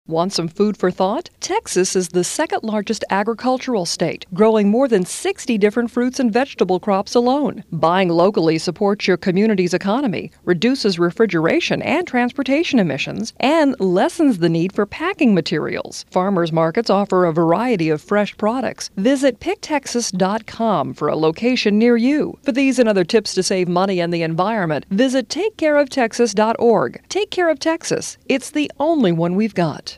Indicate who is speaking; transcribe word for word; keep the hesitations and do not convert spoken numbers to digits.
Speaker 1: Want some food for thought? Texas is the second largest agricultural state, growing more than sixty different fruits and vegetable crops alone. Buying locally supports your community's economy, reduces refrigeration and transportation emissions, and lessens the need for packing materials. Farmers markets offer a variety of fresh products. Visit pick texas dot com for a location near you. For these and other tips to save money and the environment, visit take care of texas dot org. Take Care of Texas. It's the only one we've got.